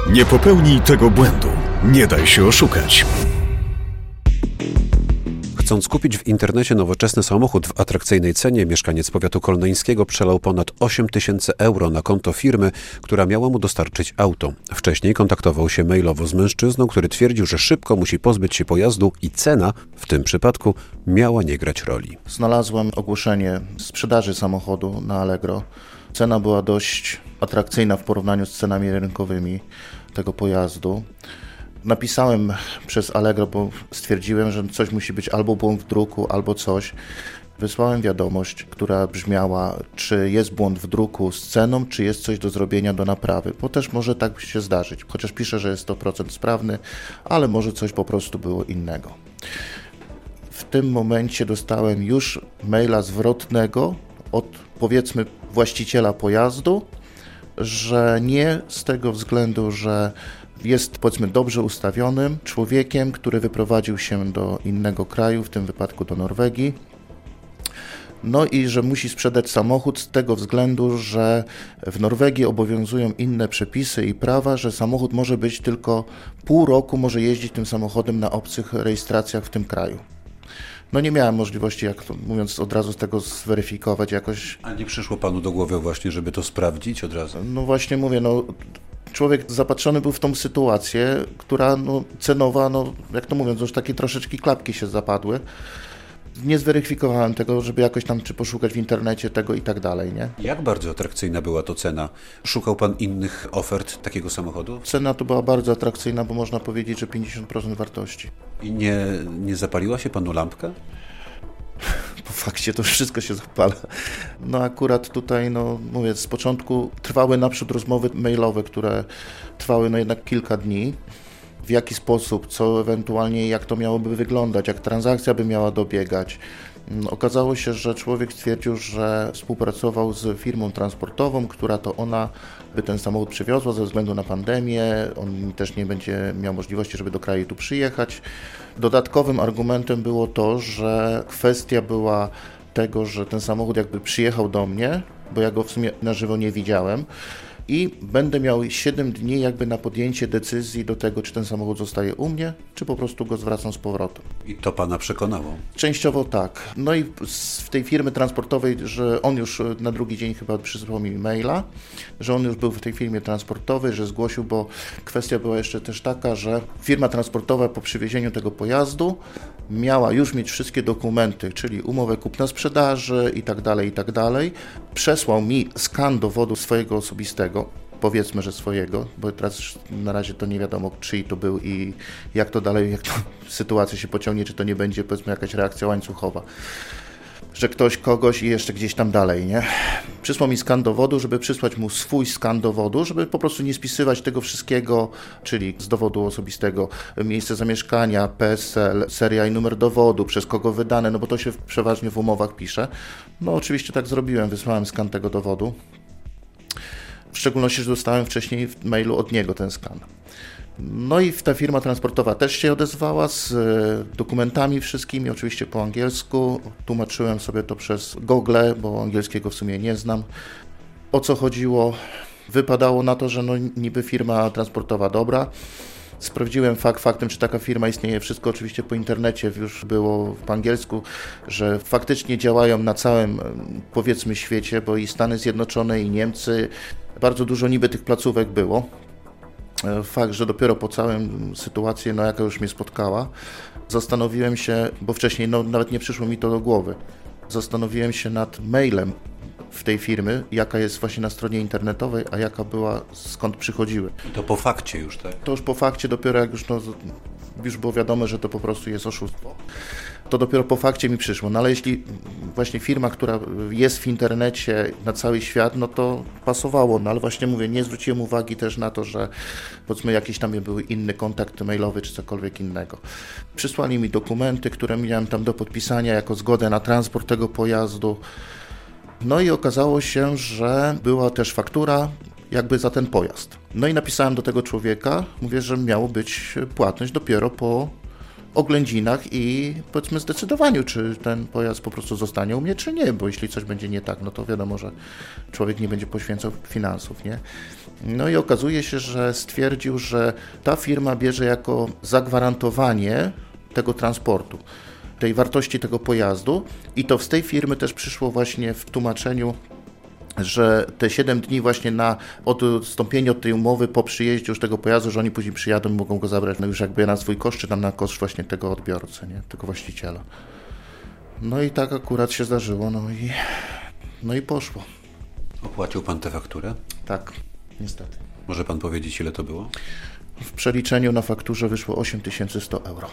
Nie popełnij tego błędu. Nie daj się oszukać. Chcąc kupić w internecie nowoczesny samochód w atrakcyjnej cenie, mieszkaniec powiatu kolneńskiego przelał ponad 8 000 euro na konto firmy, która miała mu dostarczyć auto. Wcześniej kontaktował się mailowo z mężczyzną, który twierdził, że szybko musi pozbyć się pojazdu i cena, w tym przypadku, miała nie grać roli. Znalazłem ogłoszenie sprzedaży samochodu na Allegro. Cena była dość atrakcyjna w porównaniu z cenami rynkowymi tego pojazdu. Napisałem przez Allegro, bo stwierdziłem, że coś musi być albo błąd w druku, albo coś. Wysłałem wiadomość, która brzmiała, czy jest błąd w druku z ceną, czy jest coś do zrobienia do naprawy, bo też może tak się zdarzyć. Chociaż piszę, że jest 100% sprawny, ale może coś po prostu było innego. W tym momencie dostałem już maila zwrotnego od, powiedzmy, właściciela pojazdu, że nie z tego względu, że jest, powiedzmy, dobrze ustawionym człowiekiem, który wyprowadził się do innego kraju, w tym wypadku do Norwegii. No i że musi sprzedać samochód z tego względu, że w Norwegii obowiązują inne przepisy i prawa, że samochód może być tylko pół roku, może jeździć tym samochodem na obcych rejestracjach w tym kraju. No nie miałem możliwości, jak to mówiąc, od razu z tego zweryfikować jakoś. A nie przyszło panu do głowy właśnie, żeby to sprawdzić od razu? No właśnie mówię, człowiek zapatrzony był w tą sytuację, która cenowa, jak to mówiąc, już takie troszeczkę klapki się zapadły. Nie zweryfikowałem tego, żeby jakoś tam czy poszukać w internecie tego i tak dalej, nie? Jak bardzo atrakcyjna była to cena? Szukał pan innych ofert takiego samochodu? Cena to była bardzo atrakcyjna, bo można powiedzieć, że 50% wartości. I nie zapaliła się panu lampka? Po fakcie to wszystko się zapala. Akurat tutaj, mówię, z początku trwały naprzód rozmowy mailowe, które trwały jednak kilka dni. W jaki sposób, co ewentualnie, jak to miałoby wyglądać, jak transakcja by miała dobiegać. Okazało się, że człowiek stwierdził, że współpracował z firmą transportową, która to ona by ten samochód przywiozła ze względu na pandemię. On też nie będzie miał możliwości, żeby do kraju tu przyjechać. Dodatkowym argumentem było to, że kwestia była tego, że ten samochód jakby przyjechał do mnie, bo ja go w sumie na żywo nie widziałem, i będę miał 7 dni jakby na podjęcie decyzji do tego, czy ten samochód zostaje u mnie, czy po prostu go zwracam z powrotem. I to pana przekonało? Częściowo tak. No i w tej firmy transportowej, że on już na drugi dzień chyba przysłał mi maila, że on już był w tej firmie transportowej, że zgłosił, bo kwestia była jeszcze też taka, że firma transportowa po przywiezieniu tego pojazdu miała już mieć wszystkie dokumenty, czyli umowę kupna-sprzedaży i tak dalej. Przesłał mi skan dowodu swojego osobistego, powiedzmy, że swojego, bo teraz na razie to nie wiadomo, czyj to był i jak to dalej, jak to sytuacja się pociągnie, czy to nie będzie, powiedzmy, jakaś reakcja łańcuchowa, że ktoś kogoś i jeszcze gdzieś tam dalej, nie? Przysłał mi skan dowodu, żeby przysłać mu swój skan dowodu, żeby po prostu nie spisywać tego wszystkiego, czyli z dowodu osobistego, miejsce zamieszkania, PESEL, seria i numer dowodu, przez kogo wydane, bo to się przeważnie w umowach pisze. Oczywiście tak zrobiłem, wysłałem skan tego dowodu. W szczególności, że dostałem wcześniej w mailu od niego ten skan. I ta firma transportowa też się odezwała z dokumentami wszystkimi, oczywiście po angielsku. Tłumaczyłem sobie to przez Google, bo angielskiego w sumie nie znam. O co chodziło? Wypadało na to, że niby firma transportowa dobra. Sprawdziłem faktem, czy taka firma istnieje. Wszystko oczywiście po internecie już było po angielsku, że faktycznie działają na całym, powiedzmy, świecie, bo i Stany Zjednoczone, i Niemcy. Bardzo dużo niby tych placówek było. Fakt, że dopiero po całym sytuacji, jaka już mnie spotkała, zastanowiłem się, bo wcześniej nawet nie przyszło mi to do głowy, zastanowiłem się nad mailem w tej firmy, jaka jest właśnie na stronie internetowej, a jaka była, skąd przychodziły. I to po fakcie już, tak? To już po fakcie, dopiero jak już było wiadomo, że to po prostu jest oszustwo. To dopiero po fakcie mi przyszło. Ale jeśli właśnie firma, która jest w internecie na cały świat, to pasowało. Ale właśnie mówię, nie zwróciłem uwagi też na to, że powiedzmy jakiś tam były inny kontakt mailowy czy cokolwiek innego. Przysłali mi dokumenty, które miałem tam do podpisania jako zgodę na transport tego pojazdu. I okazało się, że była też faktura jakby za ten pojazd. I napisałem do tego człowieka, mówię, że miało być płatność dopiero po oględzinach i powiedzmy zdecydowaniu, czy ten pojazd po prostu zostanie u mnie, czy nie, bo jeśli coś będzie nie tak, no to wiadomo, że człowiek nie będzie poświęcał finansów, nie? No i okazuje się, że stwierdził, że ta firma bierze jako zagwarantowanie tego transportu, tej wartości tego pojazdu i to z tej firmy też przyszło właśnie w tłumaczeniu, że te 7 dni właśnie na odstąpienie od tej umowy po przyjeździe już tego pojazdu, że oni później przyjadą i mogą go zabrać już jakby na swój koszt, czy tam na koszt właśnie tego odbiorcy, nie? Tego właściciela. No i tak akurat się zdarzyło, no i poszło. Opłacił pan tę fakturę? Tak, niestety. Może pan powiedzieć, ile to było? W przeliczeniu na fakturze wyszło 8100 euro.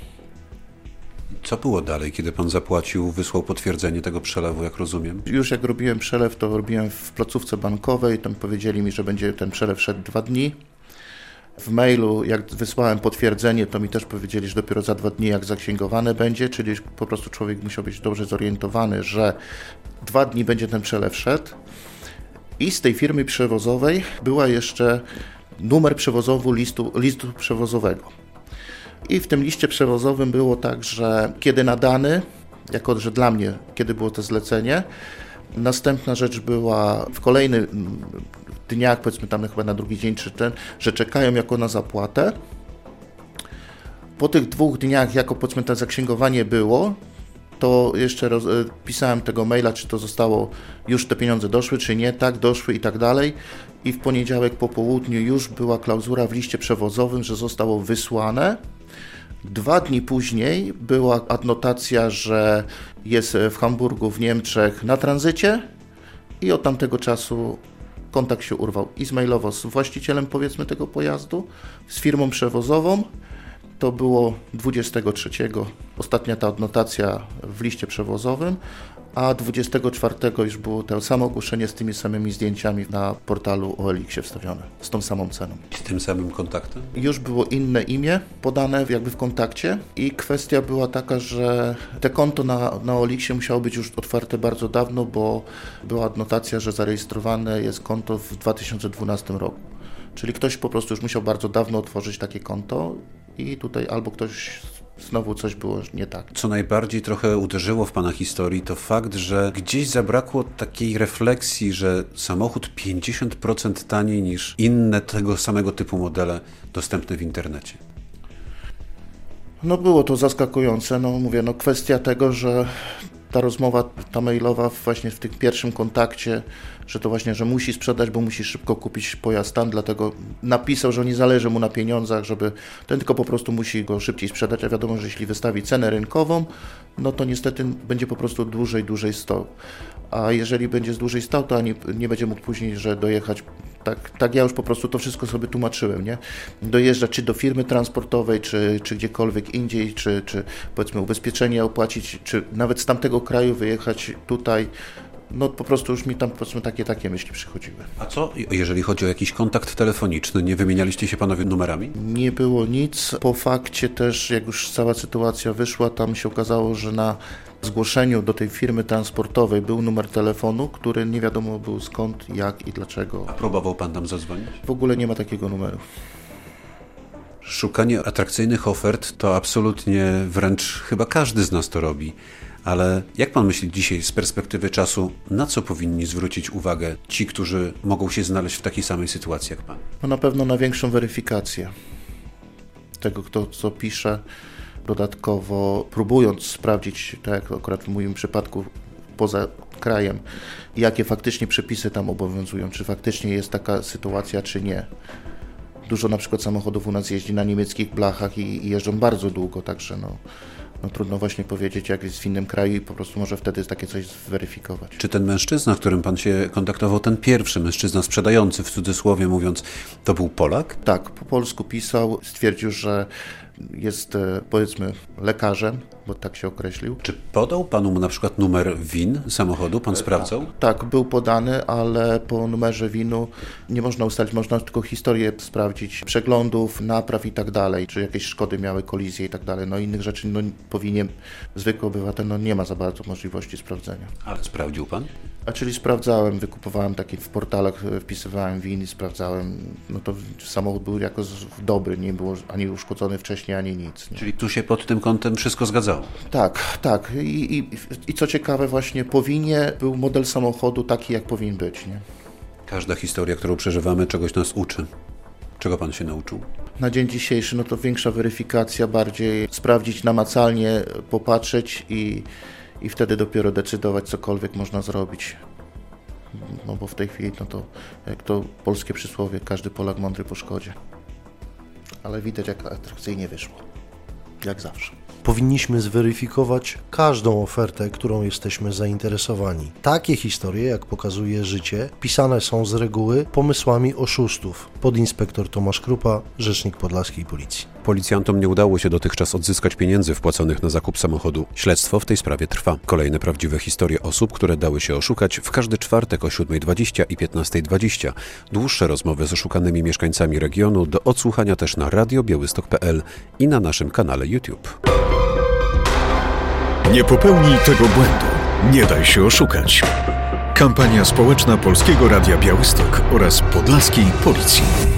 Co było dalej, kiedy pan zapłacił, wysłał potwierdzenie tego przelewu, jak rozumiem? Już jak robiłem przelew, to robiłem w placówce bankowej, tam powiedzieli mi, że będzie ten przelew szedł 2 dni. W mailu, jak wysłałem potwierdzenie, to mi też powiedzieli, że dopiero za 2 dni jak zaksięgowane będzie, czyli po prostu człowiek musiał być dobrze zorientowany, że 2 dni będzie ten przelew szedł. I z tej firmy przewozowej była jeszcze numer przewozowy listu przewozowego. I w tym liście przewozowym było tak, że kiedy nadany, jako że dla mnie, kiedy było to zlecenie, następna rzecz była w kolejnych dniach, powiedzmy tam chyba na drugi dzień czy ten, że czekają jako na zapłatę. Po tych 2 dniach, jako powiedzmy to zaksięgowanie było, to jeszcze pisałem tego maila, czy to zostało, już te pieniądze doszły, czy nie, tak, doszły i tak dalej. I w poniedziałek po południu już była klauzura w liście przewozowym, że zostało wysłane. 2 dni później była adnotacja, że jest w Hamburgu, w Niemczech na tranzycie i od tamtego czasu kontakt się urwał i mailowo z właścicielem, powiedzmy, tego pojazdu, z firmą przewozową. To było 23, ostatnia ta adnotacja w liście przewozowym, a 24 już było to samo ogłoszenie z tymi samymi zdjęciami na portalu OLX-ie wstawione, z tą samą ceną. Z tym samym kontaktem? Już było inne imię podane jakby w kontakcie i kwestia była taka, że te konto na OLX-ie musiało być już otwarte bardzo dawno, bo była adnotacja, że zarejestrowane jest konto w 2012 roku. Czyli ktoś po prostu już musiał bardzo dawno otworzyć takie konto i tutaj albo ktoś znowu coś było nie tak. Co najbardziej trochę uderzyło w pana historii, to fakt, że gdzieś zabrakło takiej refleksji, że samochód 50% taniej niż inne tego samego typu modele dostępne w internecie. No było to zaskakujące, kwestia tego, że ta rozmowa, ta mailowa właśnie w tym pierwszym kontakcie, że to właśnie, że musi sprzedać, bo musi szybko kupić pojazd tam, dlatego napisał, że nie zależy mu na pieniądzach, żeby ten tylko po prostu musi go szybciej sprzedać, a wiadomo, że jeśli wystawi cenę rynkową, no to niestety będzie po prostu dłużej stał. A jeżeli będzie dłużej stał, to nie będzie mógł później, że dojechać, tak ja już po prostu to wszystko sobie tłumaczyłem, nie? Dojeżdżać czy do firmy transportowej, czy gdziekolwiek indziej, czy powiedzmy ubezpieczenie opłacić, czy nawet z tamtego kraju wyjechać tutaj. No po prostu już mi tam powiedzmy takie myśli przychodziły. A co, jeżeli chodzi o jakiś kontakt telefoniczny, nie wymienialiście się panowie numerami? Nie było nic. Po fakcie też, jak już cała sytuacja wyszła, tam się okazało, że na zgłoszeniu do tej firmy transportowej był numer telefonu, który nie wiadomo był skąd, jak i dlaczego. A próbował pan tam zadzwonić? W ogóle nie ma takiego numeru. Szukanie atrakcyjnych ofert to absolutnie wręcz chyba każdy z nas to robi. Ale jak pan myśli dzisiaj z perspektywy czasu, na co powinni zwrócić uwagę ci, którzy mogą się znaleźć w takiej samej sytuacji jak pan? No na pewno na większą weryfikację tego, kto co pisze. Dodatkowo próbując sprawdzić, tak jak akurat w moim przypadku poza krajem, jakie faktycznie przepisy tam obowiązują, czy faktycznie jest taka sytuacja, czy nie. Dużo na przykład samochodów u nas jeździ na niemieckich blachach i jeżdżą bardzo długo, także no trudno właśnie powiedzieć, jak jest w innym kraju i po prostu może wtedy takie coś zweryfikować. Czy ten mężczyzna, z którym pan się kontaktował, ten pierwszy mężczyzna sprzedający, w cudzysłowie mówiąc, to był Polak? Tak, po polsku pisał, stwierdził, że jest powiedzmy lekarzem, bo tak się określił. Czy podał panu na przykład numer VIN samochodu? Pan sprawdzał? Tak, był podany, ale po numerze VIN-u nie można ustalić, można tylko historię sprawdzić, przeglądów, napraw i tak dalej, czy jakieś szkody miały, kolizje i tak dalej. No innych rzeczy powinien zwykły obywatel, nie ma za bardzo możliwości sprawdzenia. Ale sprawdził pan? A czyli sprawdzałem, wykupowałem takie w portalach, wpisywałem VIN i sprawdzałem, no to samochód był jako dobry, nie było ani uszkodzony wcześniej, wcześniej, ani nic. Nie? Czyli tu się pod tym kątem wszystko zgadzało? Tak. I co ciekawe, właśnie po winie był model samochodu taki, jak powinien być. Nie? Każda historia, którą przeżywamy, czegoś nas uczy. Czego pan się nauczył? Na dzień dzisiejszy, no to większa weryfikacja, bardziej sprawdzić namacalnie, popatrzeć i wtedy dopiero decydować, cokolwiek można zrobić. No bo w tej chwili, no to jak to polskie przysłowie, każdy Polak mądry po szkodzie. Ale widać, jak atrakcyjnie wyszło. Jak zawsze. Powinniśmy zweryfikować każdą ofertę, którą jesteśmy zainteresowani. Takie historie, jak pokazuje życie, pisane są z reguły pomysłami oszustów. Podinspektor Tomasz Krupa, rzecznik podlaskiej policji. Policjantom nie udało się dotychczas odzyskać pieniędzy wpłaconych na zakup samochodu. Śledztwo w tej sprawie trwa. Kolejne prawdziwe historie osób, które dały się oszukać, w każdy czwartek o 7:20 i 15:20. Dłuższe rozmowy z oszukanymi mieszkańcami regionu do odsłuchania też na radiobiałystok.pl i na naszym kanale YouTube. Nie popełnij tego błędu. Nie daj się oszukać. Kampania społeczna Polskiego Radia Białystok oraz Podlaskiej Policji.